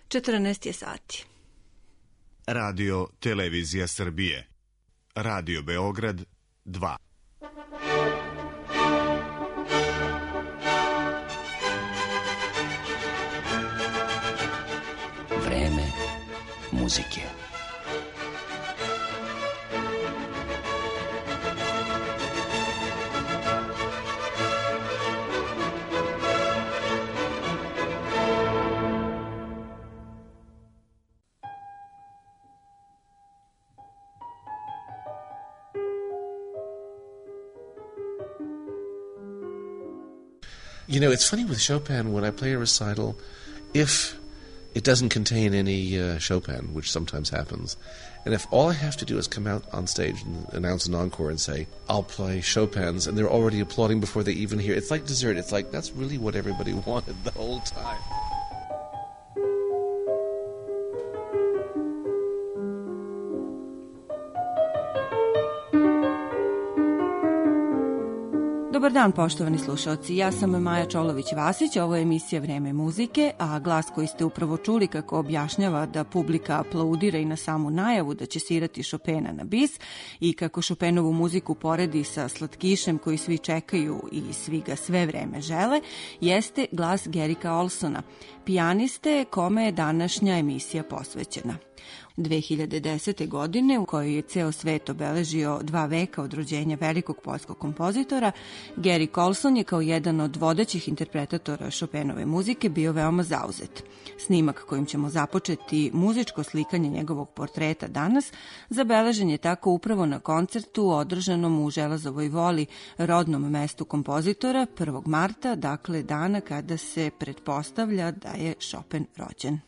14 je sati. Radio Televizija Srbije. Radio Beograd 2. Vreme muzike. You know, it's funny with Chopin, when I play a recital, if it doesn't contain any Chopin, which sometimes happens, and if all I have to do is come out on stage and announce an encore and say, I'll play Chopin's, and they're already applauding before they even hear it. It's like dessert. It's like, that's really what everybody wanted the whole time. Dobar dan, poštovani slušalci. Ja sam Maja Čolović-Vasić, ovo je emisija Vreme muzike, a glas koji ste upravo čuli kako objašnjava da publika aplaudira i na samu najavu da će svirati Chopina na bis i kako Chopinovu muziku poredi sa slatkišem koji svi čekaju i svi ga sve vreme žele, jeste glas Garricka Olsona, pijaniste kome je današnja emisija posvećena. 2010. godine, u kojoj je ceo svet obeležio 2 veka od rođenja velikog poljskog kompozitora, Garrick Olson je kao jedan od vodećih interpretatora Chopinove muzike bio veoma zauzet. Snimak kojim ćemo započeti muzičko slikanje njegovog portreta danas zabeležen je tako upravo na koncertu održanom u Železovoj Voli, rodnom mestu kompozitora, 1. marta, dakle dana kada se pretpostavlja da je Chopin rođen.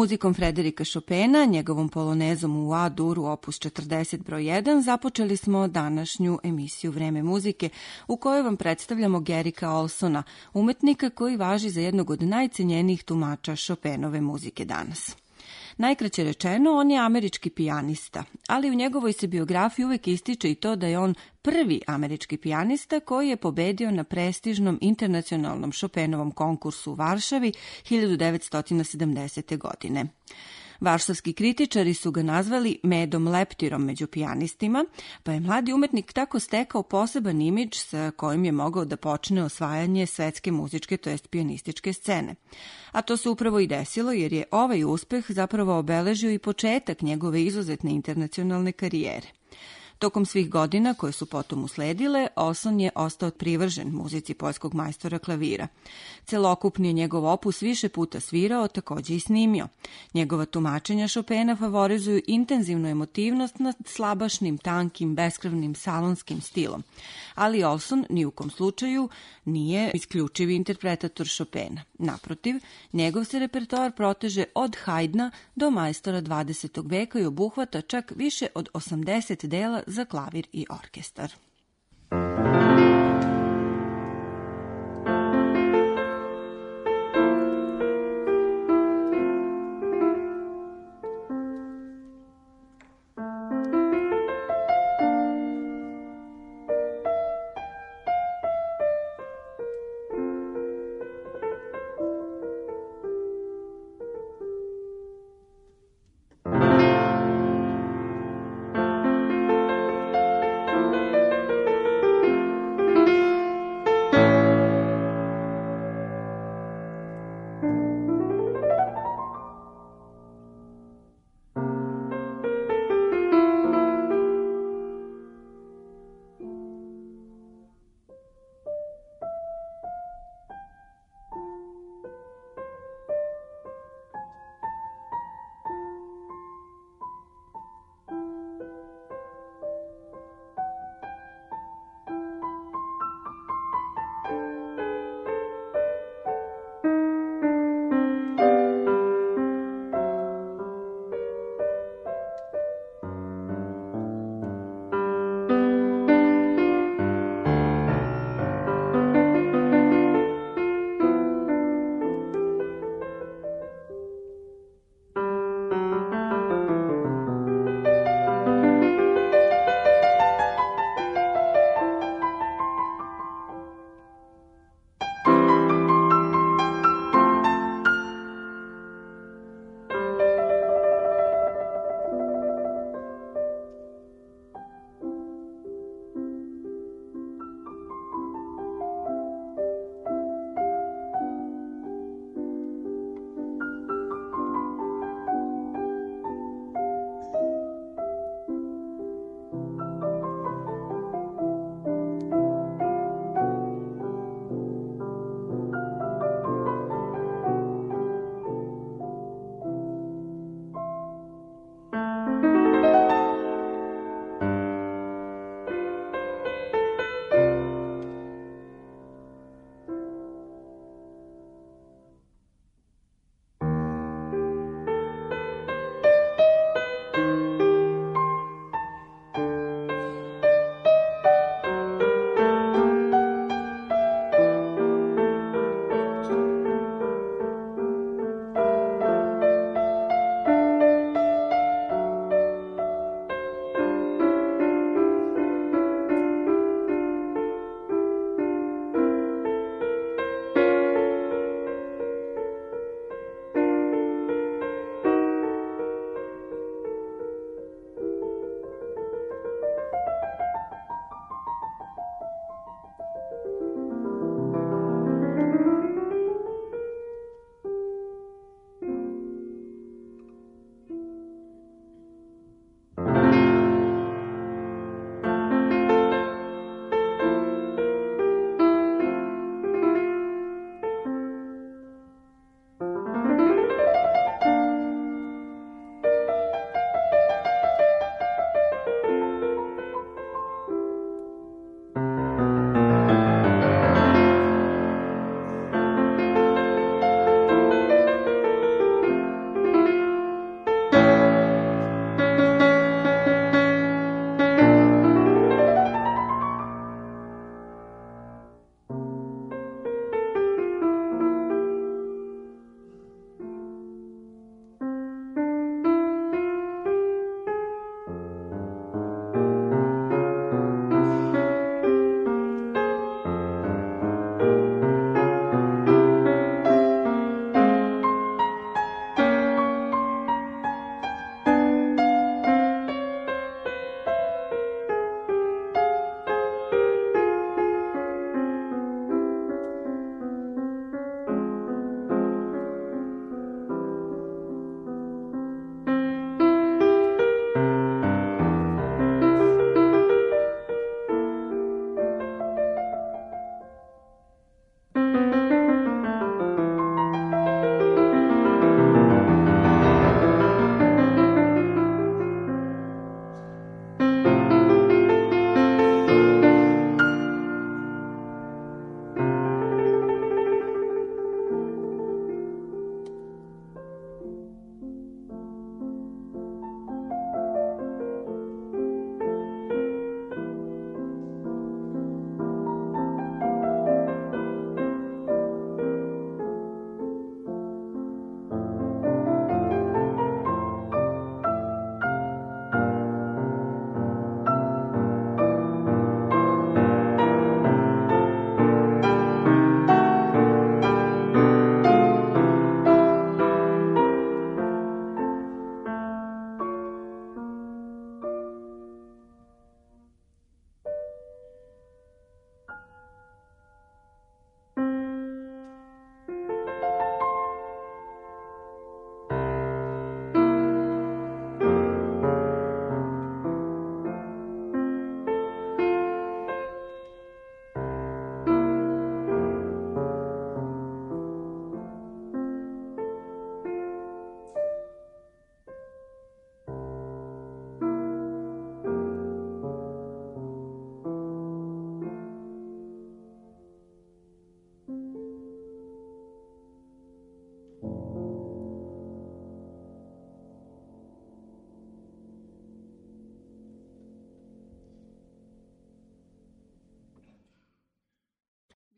Muzikom Frederika Chopina, njegovom polonezom u A-duru opus 40 broj 1, započeli smo današnju emisiju Vreme muzike u kojoj vam predstavljamo Gerricka Olsona, umetnika koji važi za jednog od najcenjenijih tumača Chopinove muzike danas. Najkraće rečeno, on je američki pijanista, ali u njegovoj se biografiji uvek ističe i to da je on prvi američki pijanista koji je pobedio na prestižnom internacionalnom Chopinovom konkursu u Varšavi 1970. godine. Varšavski kritičari su ga nazvali medom leptirom među pijanistima, pa je mladi umetnik tako stekao poseban imidž sa kojim je mogao da počne osvajanje svetske muzičke, to jest pijanističke scene. A to se upravo i desilo jer je ovaj uspeh zapravo obeležio i početak njegove izuzetne internacionalne karijere. Tokom svih godina koje su potom usledile, Olson je ostao privržen muzici poljskog majstora klavira. Celokupni je njegov opus više puta svirao, takođe i snimio. Njegova tumačenja Chopina favorizuju intenzivnu emotivnost nad slabašnim, tankim, beskrvnim, salonskim stilom. Ali Olson ni u kom slučaju nije isključivi interpretator Chopina. Naprotiv, njegov se repertoar proteže od Haydna do majstora 20. veka i obuhvata čak više od 80 dela za klavir i orkestar.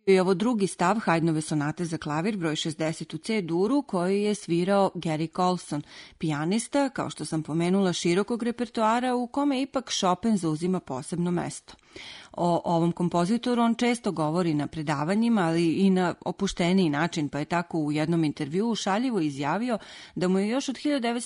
I ovo drugi stav Haydnove sonate za klavir broj 60 u C-duru koji je svirao Gary Colson, pijanista, kao što sam pomenula, širokog repertoara u kome ipak Chopin zauzima posebno mesto. O ovom kompozitoru on često govori na predavanjima, ali i na opušteniji način, pa je tako u jednom intervjuu šaljivo izjavio da mu je još od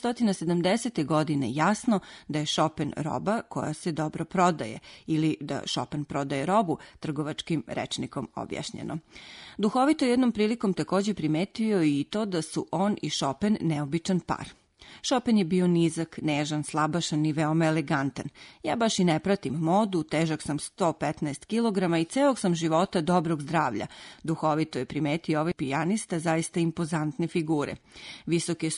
1970. godine jasno da je Chopin roba koja se dobro prodaje ili da Chopin prodaje robu, trgovačkim rečnikom objašnjeno. Duhovito jednom prilikom takođe primetio i to da su on i Chopin neobičan par. Chopin je bio nizak, nežan, slabašan i veoma elegantan. Ja baš i ne pratim modu, težak sam 115 kg i ceog sam života dobrog zdravlja. Duhovito je primetio ovaj pijanista zaista impozantne figure. Visok je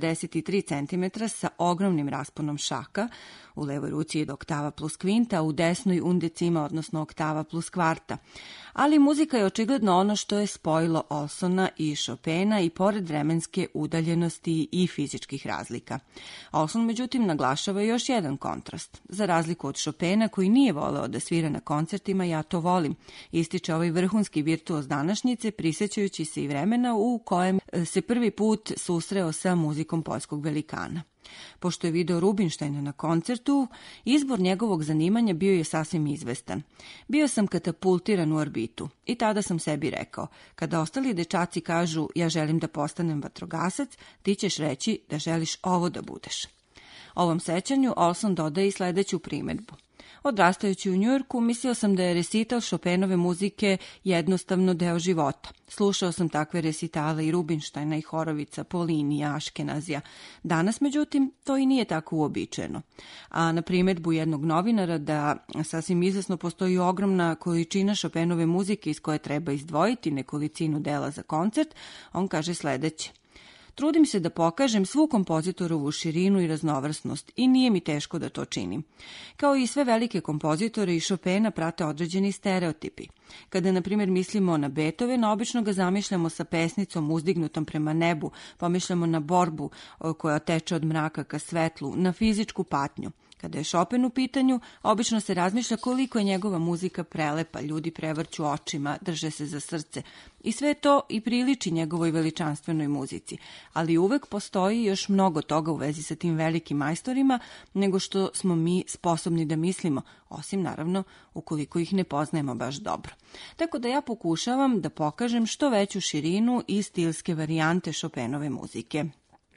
193 cm sa ogromnim rasponom šaka, u levoj ruci je oktava plus kvinta, a u desnoj undecima, odnosno oktava plus kvarta. Ali muzika je očigledno ono što je spojilo Olsona i Chopina i pored vremenske udaljenosti i fizičkih razlika. Olson, međutim, naglašava još jedan kontrast. Za razliku od Chopina, koji nije voleo da svira na koncertima, ja to volim, ističe ovaj vrhunski virtuoz današnjice, prisjećajući se i vremena u kojem se prvi put susreo sa muzikom poljskog velikana. Pošto je video Rubinštajna na koncertu, izbor njegovog zanimanja bio je sasvim izvestan. Bio sam katapultiran u orbitu i tada sam sebi rekao, kada ostali dečaci kažu ja želim da postanem vatrogasac, ti ćeš reći da želiš ovo da budeš. Ovom sećanju Olson dodaje i sledeću primedbu. Odrastajući u Njujorku, mislio sam da je resital Chopinove muzike jednostavno deo života. Slušao sam takve resitale i Rubinštajna i Horovica, Polini, Aškenazija. Danas, međutim, to i nije tako uobičajeno. A na primedbu jednog novinara da sasvim izvesno postoji ogromna količina Chopinove muzike iz koje treba izdvojiti nekolicinu dela za koncert, on kaže sledeće. Trudim se da pokažem svu kompozitorovu širinu i raznovrsnost i nije mi teško da to činim. Kao i sve velike kompozitore i Chopina prate određeni stereotipi. Kada, na primjer, mislimo na Beethovena, obično ga zamišljamo sa pesnicom uzdignutom prema nebu, pomišljamo na borbu koja teče od mraka ka svetlu, na fizičku patnju. Kada je Chopin u pitanju, obično se razmišlja koliko je njegova muzika prelepa, ljudi prevrću očima, drže se za srce. I sve to i priliči njegovoj veličanstvenoj muzici. Ali uvek postoji još mnogo toga u vezi sa tim velikim majstorima, nego što smo mi sposobni da mislimo, osim naravno ukoliko ih ne poznajemo baš dobro. Tako da ja pokušavam da pokažem što veću širinu i stilske varijante Chopinove muzike.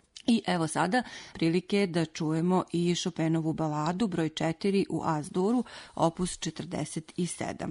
I evo sada prilike da čujemo i Chopinovu baladu broj 4 u A-duru, opus 47.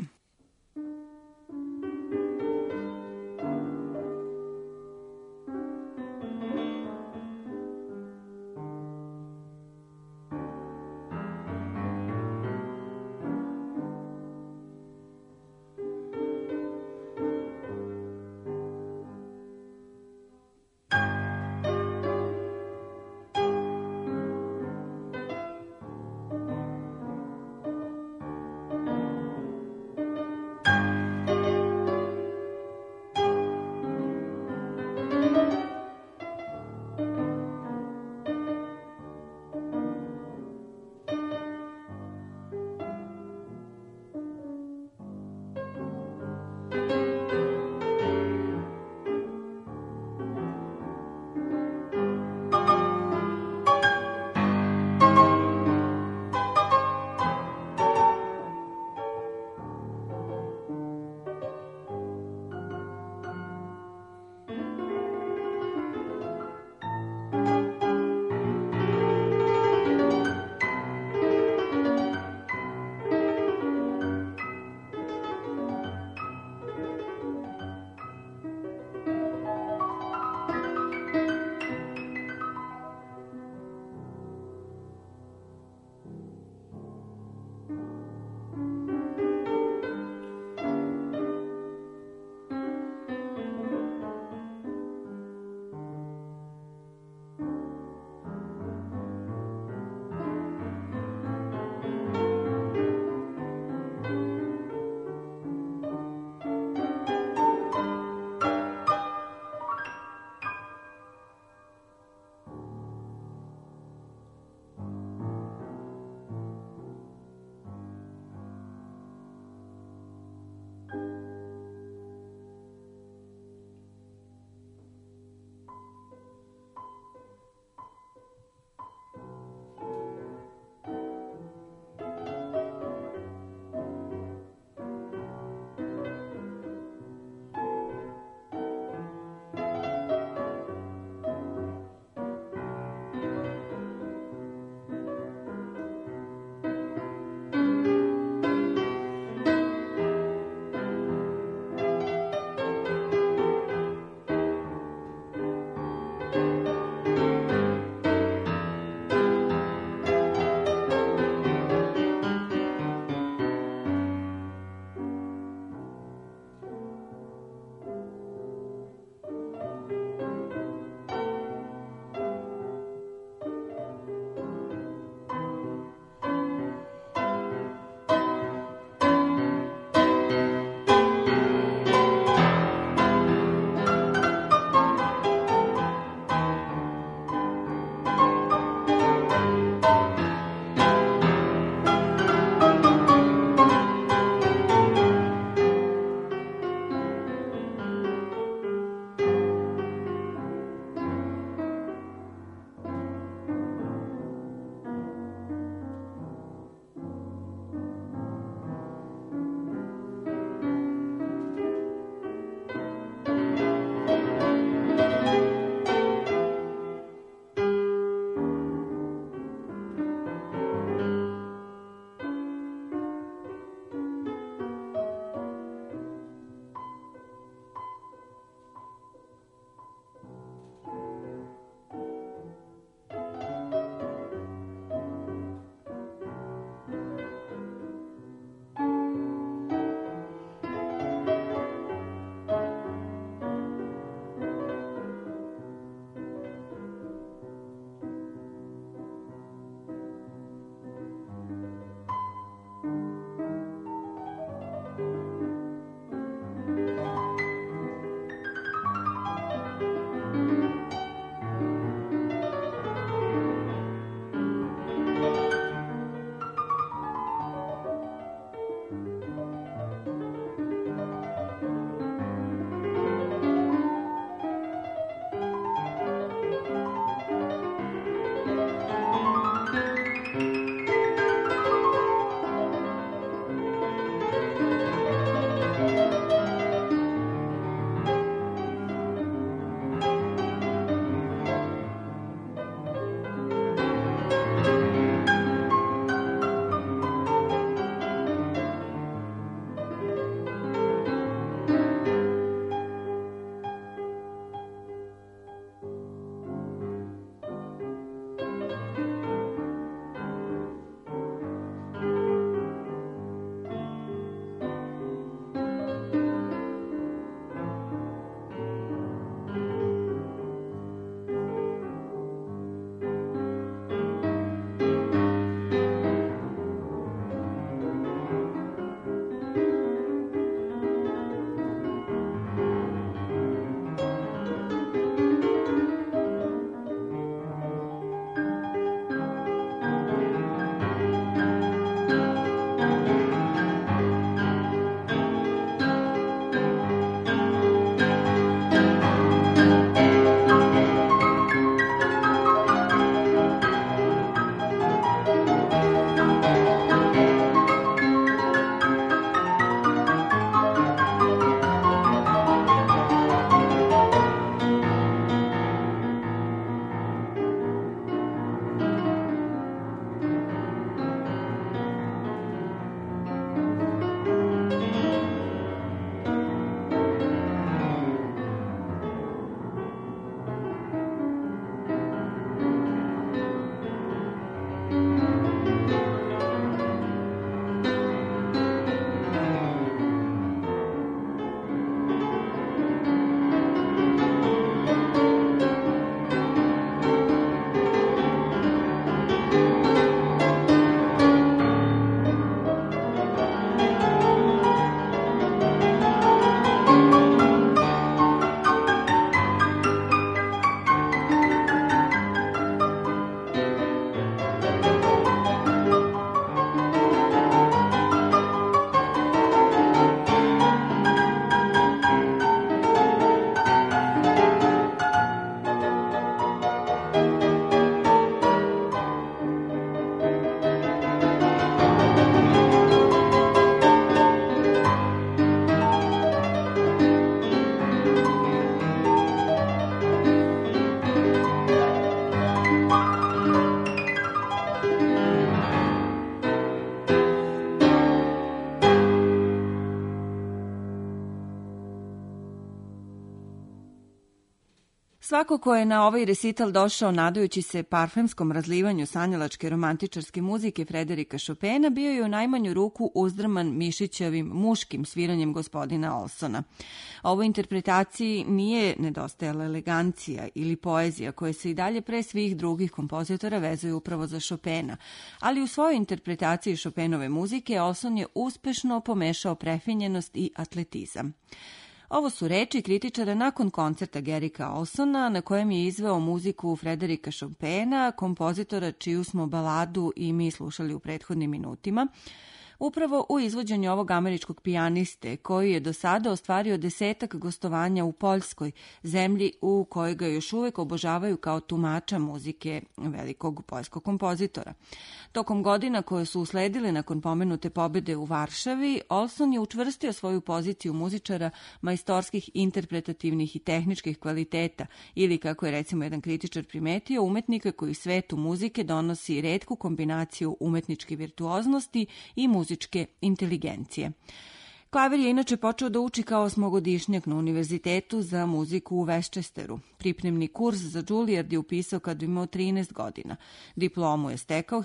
Svako ko je na ovaj recital došao nadajući se parfemskom razlivanju sanjalačke romantičarske muzike Frederika Chopina bio je u najmanju ruku uzdrman mišićavim muškim sviranjem gospodina Olsona. Ovoj interpretaciji nije nedostajala elegancija ili poezija koje se i dalje pre svih drugih kompozitora vezuju upravo za Chopina, ali u svojoj interpretaciji Chopinove muzike Olson je uspešno pomešao prefinjenost i atletizam. Ovo su reči kritičara nakon koncerta Garricka Olsona na kojem je izveo muziku Frederika Chopina, kompozitora čiju smo baladu i mi slušali u prethodnim minutima, upravo u izvođenju ovog američkog pijaniste koji je do sada ostvario 10 gostovanja u Poljskoj, zemlji u kojoj ga još uvek obožavaju kao tumača muzike velikog poljskog kompozitora. Tokom godina koje su usledile nakon pomenute pobede u Varšavi, Olson je učvrstio svoju poziciju muzičara majstorskih, interpretativnih i tehničkih kvaliteta ili, kako je recimo jedan kritičar primetio, umetnika koji svetu muzike donosi retku kombinaciju umetničke virtuoznosti i muzičke inteligencije. Klavir je inače počeo da uči kao 8-godišnjak na univerzitetu za muziku u Westchesteru. Pripremni kurs za Juilliard je upisao kad imao 13 godina. Diplomu je stekao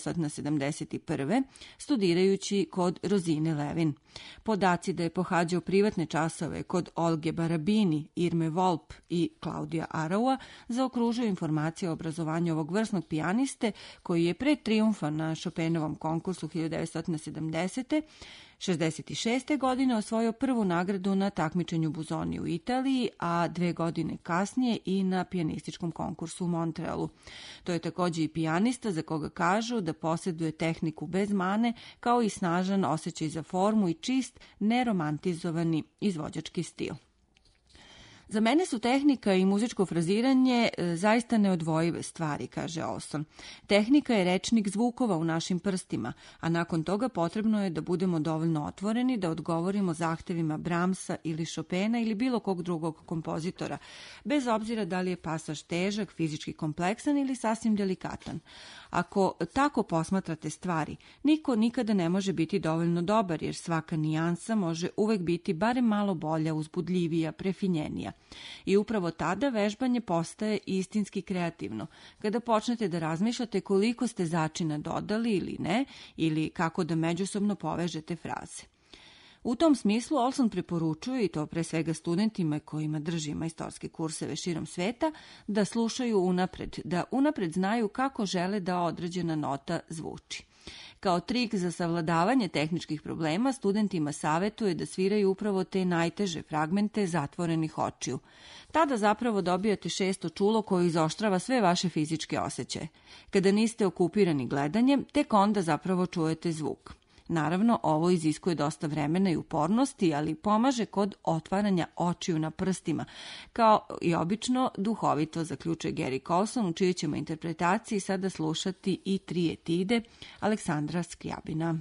1971. studirajući kod Rosine Levin. Podaci da je pohađao privatne časove kod Olge Barabini, Irme Volp i Klaudija Araua zaokružuju informacije o obrazovanju ovog vrsnog pijaniste koji je pre trijumfa na Chopinovom konkursu 1970. 66. godine osvojio prvu nagradu na takmičenju Busoni u Italiji, a 2 godine kasnije i na pijanističkom konkursu u Montrealu. To je takođe i pijanista za koga kažu da posjeduje tehniku bez mane, kao i snažan osjećaj za formu i čist, neromantizovani izvođački stil. Za mene su tehnika i muzičko fraziranje zaista neodvojive stvari, kaže Olson. Tehnika je rečnik zvukova u našim prstima, a nakon toga potrebno je da budemo dovoljno otvoreni da odgovorimo zahtevima Brahmsa ili Chopina ili bilo kog drugog kompozitora, bez obzira da li je pasaž težak, fizički kompleksan ili sasvim delikatan. Ako tako posmatrate stvari, niko nikada ne može biti dovoljno dobar, jer svaka nijansa može uvek biti barem malo bolja, uzbudljivija, prefinjenija. I upravo tada vežbanje postaje istinski kreativno, kada počnete da razmišljate koliko ste začina dodali ili ne, ili kako da međusobno povežete fraze. U tom smislu Olson preporučuje, i to pre svega studentima kojima drži majstorske kurseve širom sveta, da slušaju unapred, da unapred znaju kako žele da određena nota zvuči. Kao trik za savladavanje tehničkih problema, studentima savetuje da sviraju upravo te najteže fragmente zatvorenih očiju. Tada zapravo dobijate 6. čulo koje izoštrava sve vaše fizičke osjećaje. Kada niste okupirani gledanjem, tek onda zapravo čujete zvuk. Naravno, ovo iziskuje dosta vremena i upornosti, ali pomaže kod otvaranja očiju na prstima. Kao i obično, duhovito zaključuje Garrick Olson, u čijoj ćemo interpretaciji sada slušati i 3 etide Aleksandra Skrijabina.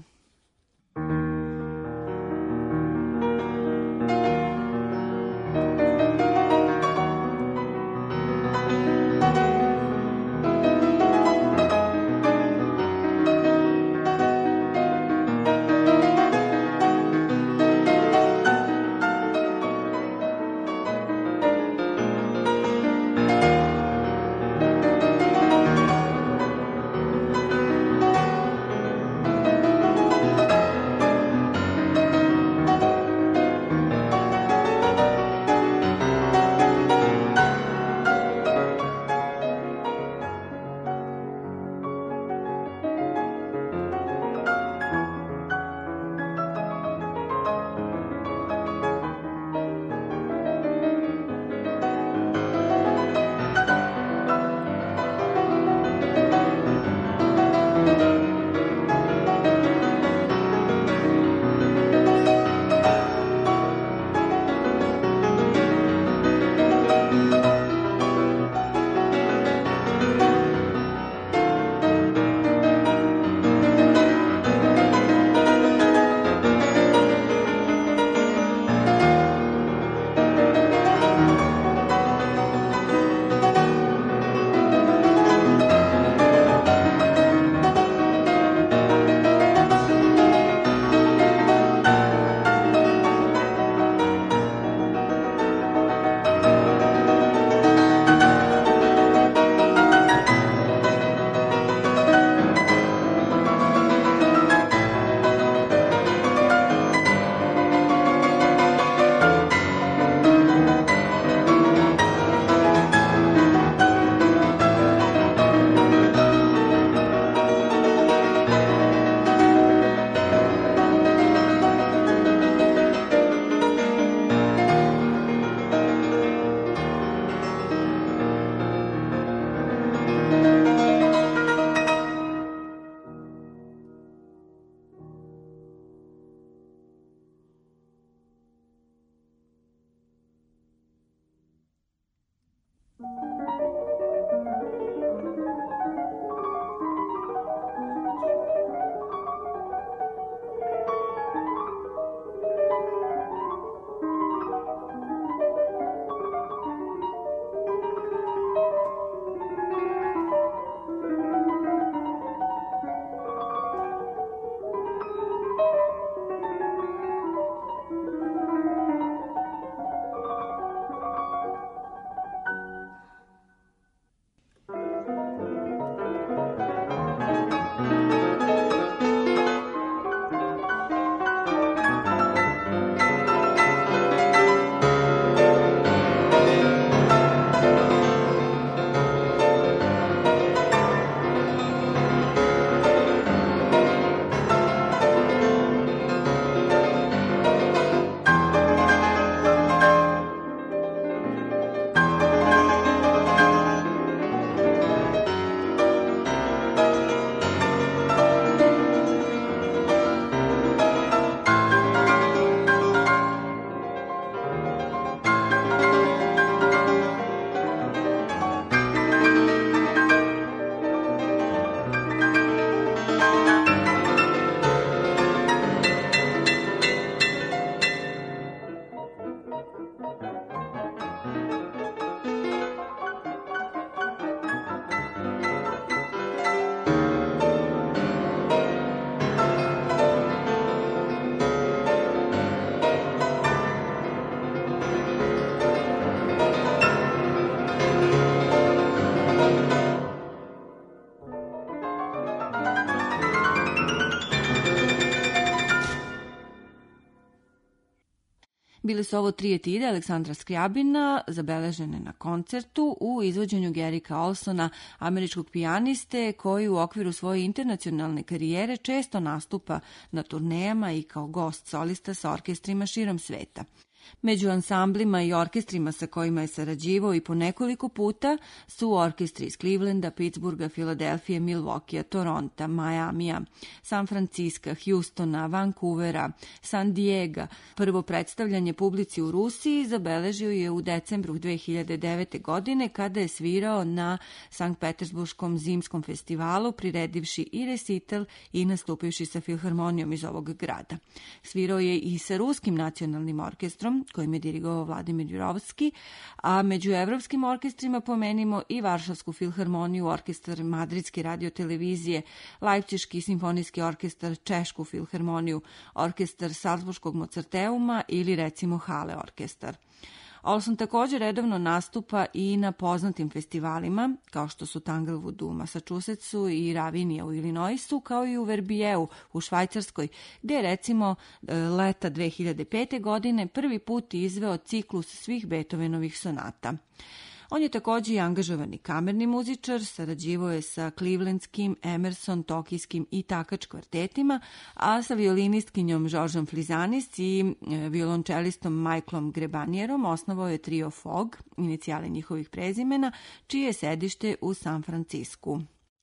Bile su ovo 3 etide Aleksandra Skrjabina, zabeležene na koncertu u izvođenju Garricka Olsona, američkog pijaniste koji u okviru svoje internacionalne karijere često nastupa na turnejama i kao gost solista sa orkestrima širom sveta. Među ansamblima i orkestrima sa kojima je sarađivao i po nekoliko puta su orkestri iz Clevelanda, Pittsburgha, Filadelfije, Milwaukeea, Toronta, Majamija, San Franciska, Houstona, Vancouvera, San Diega. Prvo predstavljanje publici u Rusiji zabeležio je u decembru 2009. godine kada je svirao na Sankt Petersburškom zimskom festivalu, priredivši i recital i nastupivši sa filharmonijom iz ovog grada. Svirao je i sa Ruskim nacionalnim orkestrom, kojim je dirigovao Vladimir Jurovski, a među evropskim orkestrima pomenimo i Varšavsku filharmoniju, orkestar Madridske radiotelevizije, Lajpciški simfonijski orkestar, Češku filharmoniju, orkestar Salzburškog Mozarteuma ili recimo Hale orkestar. Olson također redovno nastupa i na poznatim festivalima, kao što su Tanglewood u Massachusettsu i Ravinia u Illinoisu, kao i u Verbijevu u Švajcarskoj, gde je recimo leta 2005. godine prvi put izveo ciklus svih Beethovenovih sonata. On je također i angažovani kamerni muzičar, sarađivao je sa Clevelandskim, Emerson, Tokijskim i Takač kvartetima, a sa violinistkinjom Žoržom Flizanis i violončelistom Michaelom Grebanierom osnovao je trio Fog, inicijale njihovih prezimena, čije je sedište u San Francisku.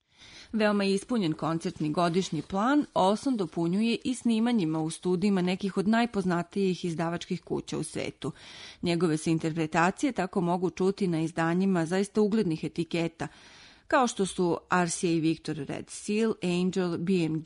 Veoma ispunjen koncertni godišnji plan Olson dopunjuje i snimanjima u studijima nekih od najpoznatijih izdavačkih kuća u svetu. Njegove se interpretacije tako mogu čuti na izdanjima zaista uglednih etiketa, kao što su RCA Victor Red Seal, Angel, BMG,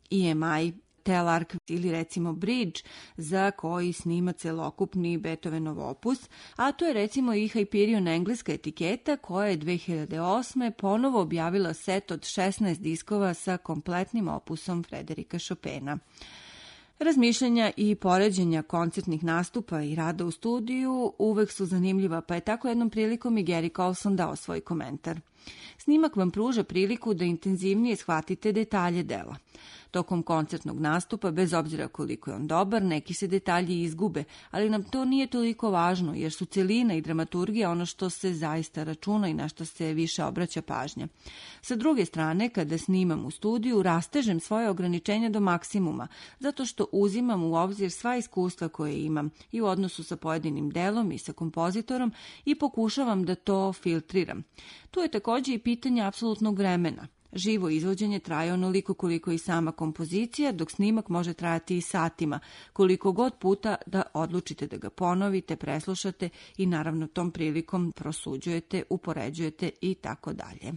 EMI, Telarc ili recimo Bridge, za koji snima celokupni Beethovenov opus, a to je recimo i Hyperion engleska etiketa koja je 2008. ponovo objavila set od 16 diskova sa kompletnim opusom Frederika Chopina. Razmišljanja i poređenja koncertnih nastupa i rada u studiju uvek su zanimljiva, pa je tako jednom prilikom i Garrick Olson dao svoj komentar. Snimak vam pruža priliku da intenzivnije shvatite detalje dela. Tokom koncertnog nastupa, bez obzira koliko je on dobar, neki se detalji izgube, ali nam to nije toliko važno, jer su celina i dramaturgija ono što se zaista računa i na što se više obraća pažnja. Sa druge strane, kada snimam u studiju, rastežem svoje ograničenja do maksimuma, zato što uzimam u obzir sva iskustva koje imam i u odnosu sa pojedinim delom i sa kompozitorom i pokušavam da to filtriram. Tu je također i pitanje apsolutnog vremena. Živo izvođenje traje onoliko koliko i sama kompozicija, dok snimak može trajati i satima, koliko god puta da odlučite da ga ponovite, preslušate i naravno tom prilikom prosuđujete, upoređujete i tako dalje.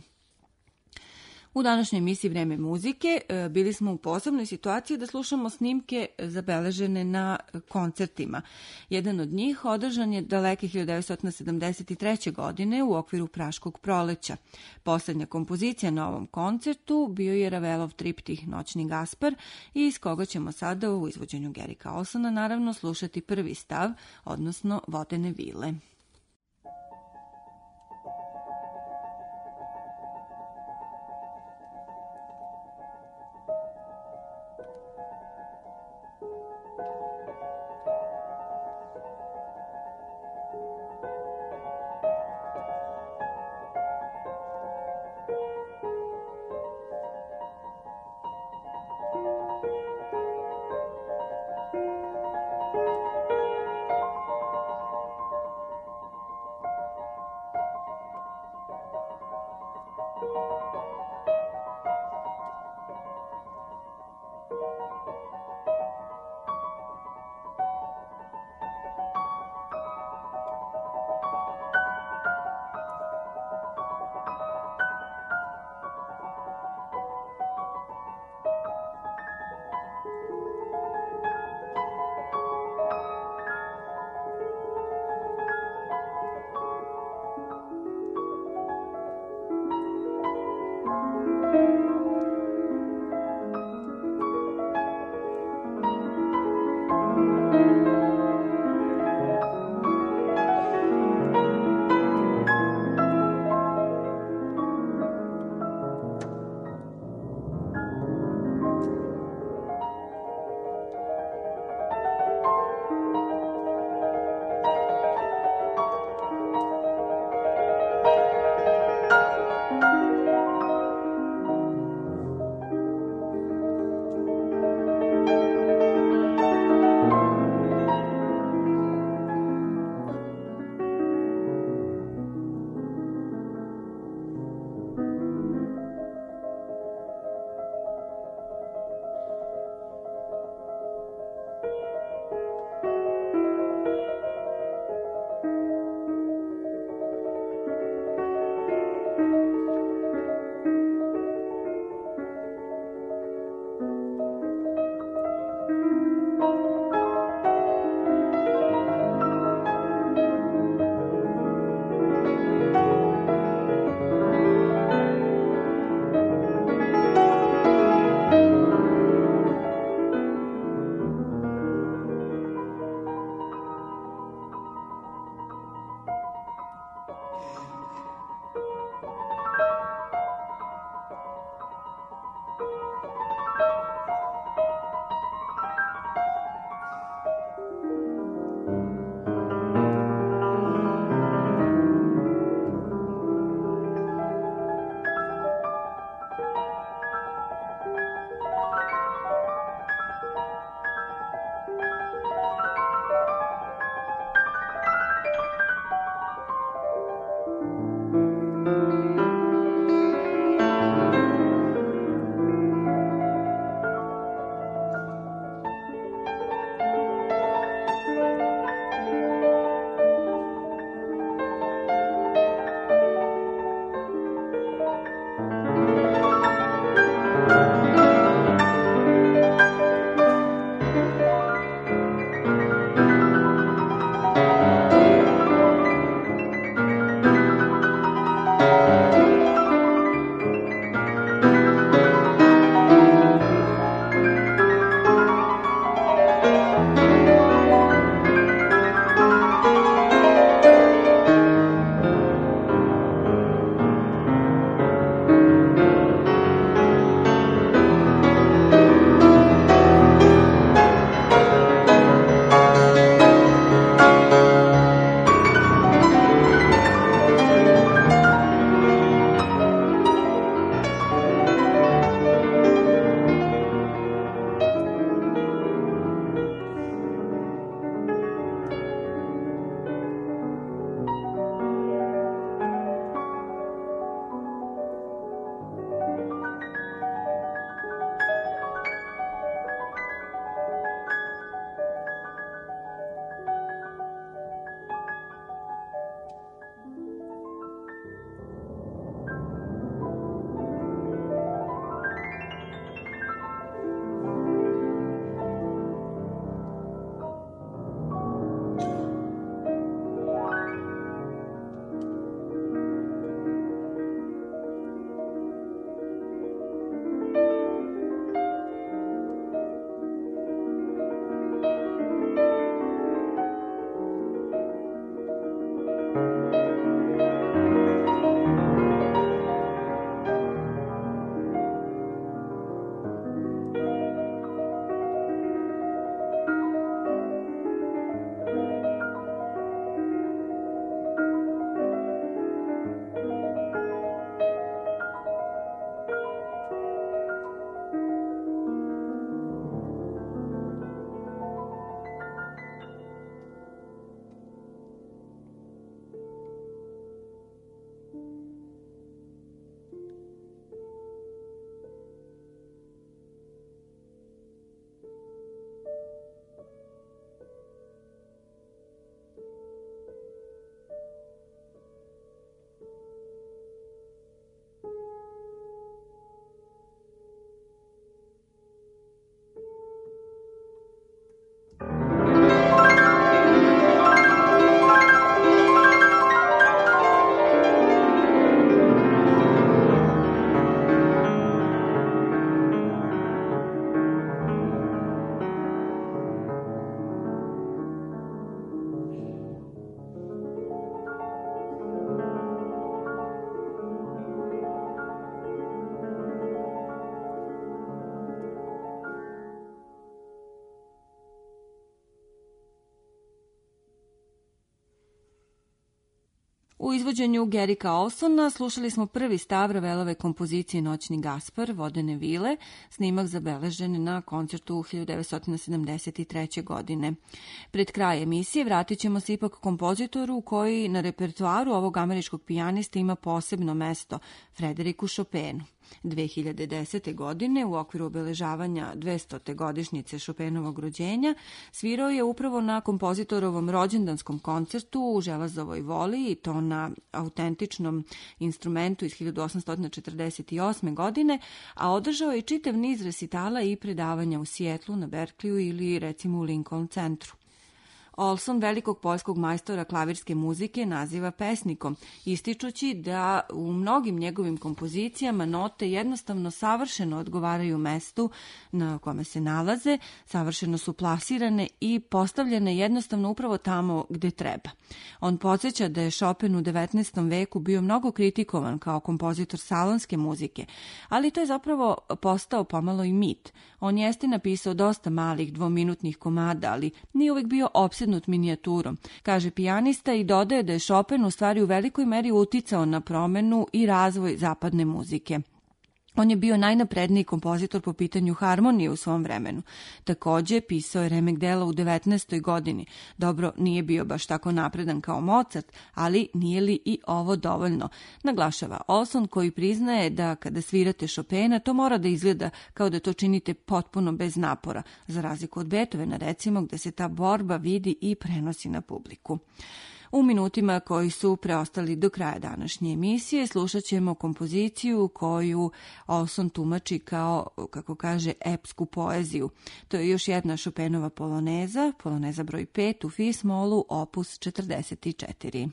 U današnjoj emisiji Vreme muzike bili smo u posebnoj situaciji da slušamo snimke zabeležene na koncertima. Jedan od njih održan je daleke 1973. godine u okviru Praškog proleća. Poslednja kompozicija na ovom koncertu bio je Ravelov triptih Noćni Gaspar, iz koga ćemo sada u izvođenju Garricka Olsona naravno slušati prvi stav, odnosno Vodene vile. U izvođenju Garricka Olsona slušali smo prvi stav Ravelove kompozicije Noćni Gaspar, Vodene vile, snimak zabeležen na koncertu 1973. godine. Pred kraj emisije vratit ćemo se ipak kompozitoru koji na repertoaru ovog američkog pijanista ima posebno mesto, Frederiku Chopinu. 2010. godine u okviru obeležavanja 200. godišnjice Chopinovog rođenja svirao je upravo na kompozitorovom rođendanskom koncertu u Železovoj voli i to na autentičnom instrumentu iz 1848. godine, a održao je čitav niz resitala i predavanja u Sijetlu, na Berkliju ili recimo u Lincoln centru. Olson velikog poljskog majstora klavirske muzike naziva pesnikom, ističući da u mnogim njegovim kompozicijama note jednostavno savršeno odgovaraju mestu na kome se nalaze, savršeno su plasirane i postavljene jednostavno upravo tamo gde treba. On podsjeća da je Chopin u 19. veku bio mnogo kritikovan kao kompozitor salonske muzike, ali to je zapravo postao pomalo i mit. On jeste napisao dosta malih dvominutnih komada, ali nije uvek bio opsednut minijaturom, kaže pijanista i dodaje da je Chopin u stvari u velikoj meri uticao na promenu i razvoj zapadne muzike. On je bio najnapredniji kompozitor po pitanju harmonije u svom vremenu. Takođe, pisao je remek dela u 19. godini. Dobro, nije bio baš tako napredan kao Mozart, ali nije li i ovo dovoljno? Naglašava Olson, koji priznaje da kada svirate Chopina, to mora da izgleda kao da to činite potpuno bez napora, za razliku od Beethovena, recimo, gde se ta borba vidi i prenosi na publiku. U minutima koji su preostali do kraja današnje emisije slušat ćemo kompoziciju koju Olson tumači kao, kako kaže, epsku poeziju. To je još jedna Chopinova poloneza, poloneza broj 5 u fis-molu, opus 44.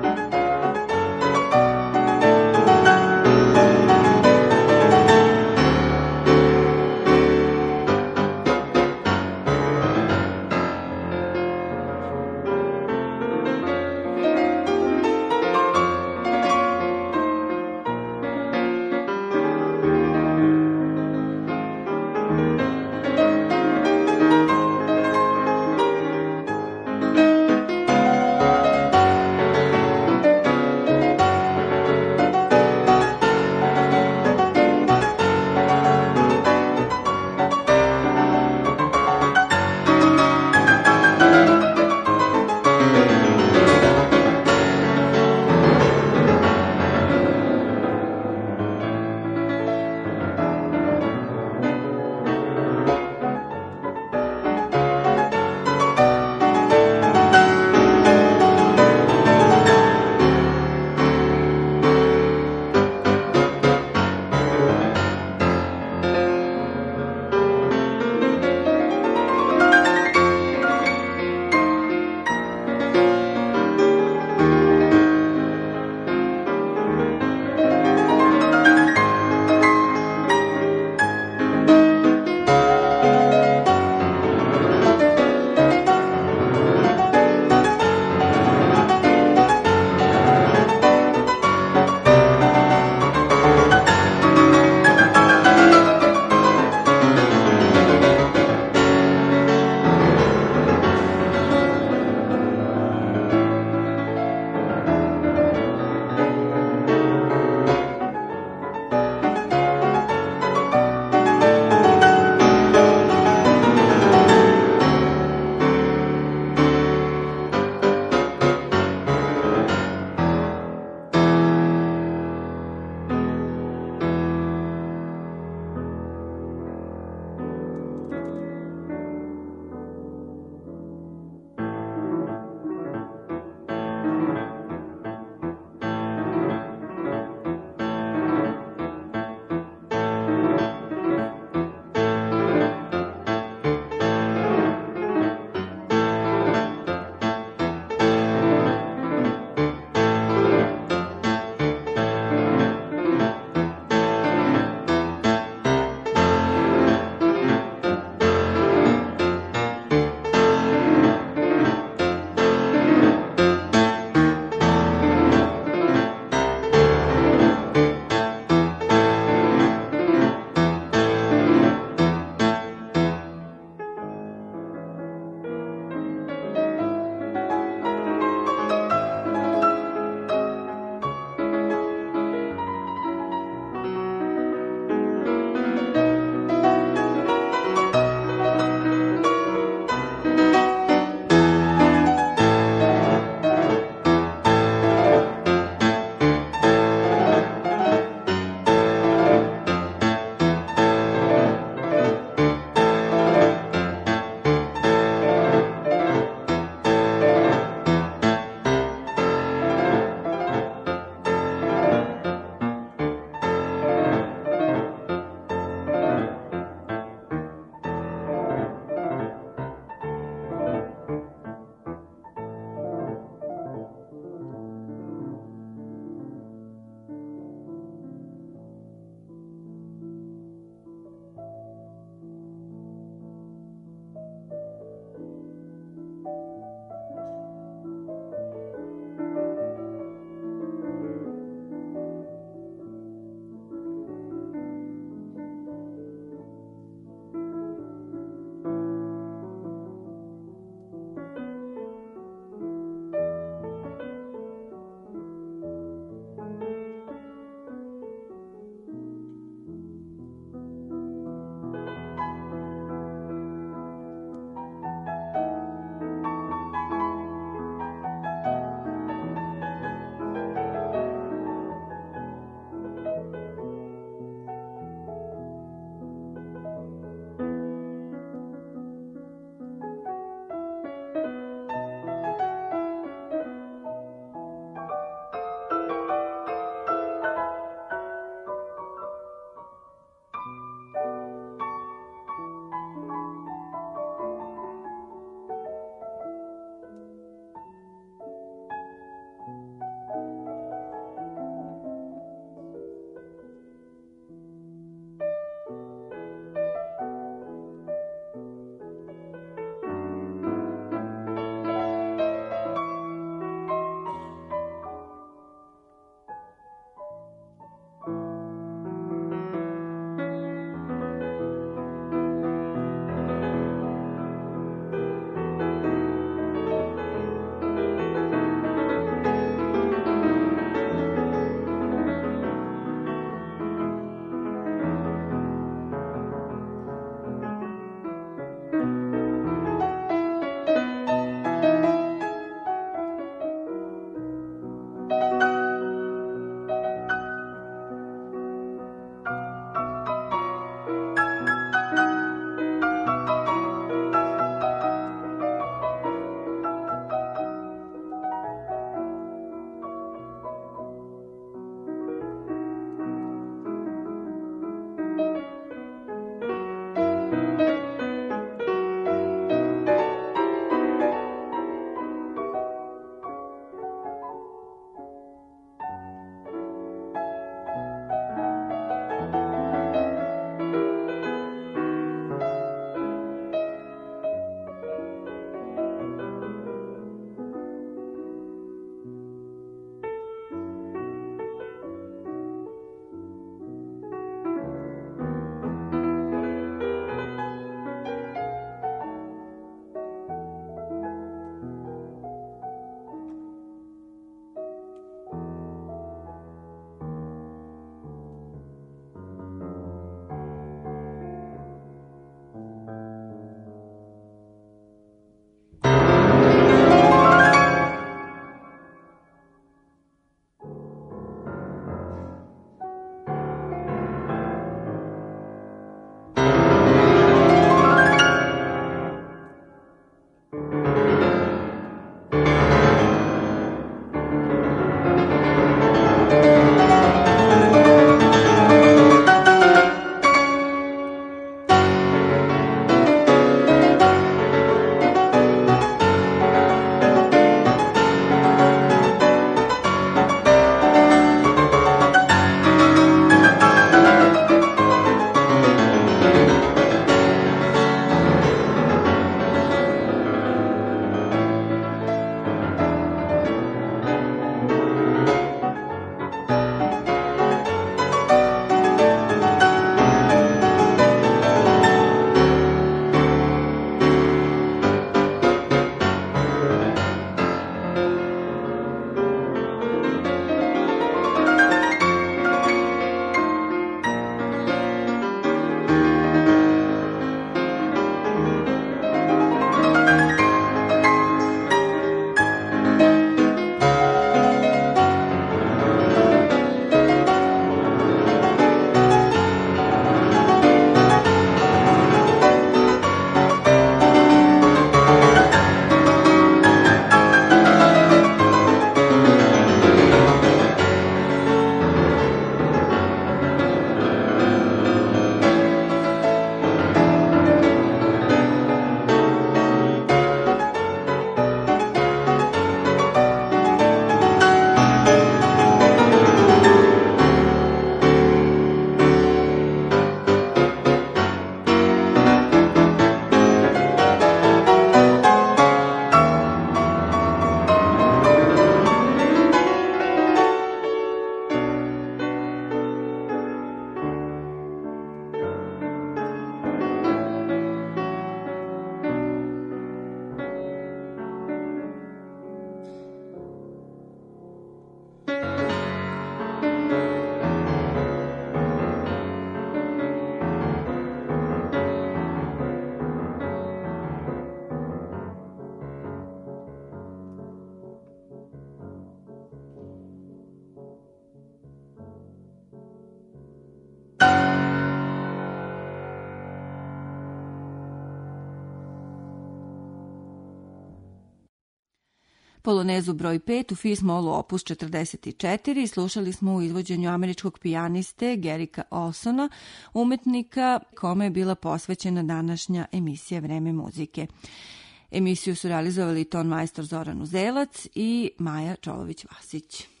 Polonezu broj 5 u Fis-molu opus 44 slušali smo u izvođenju američkog pijaniste Garricka Olsona, umetnika kome je bila posvećena današnja emisija Vreme muzike. Emisiju su realizovali ton majstor Zoran Uzelac i Maja Čolović-Vasić.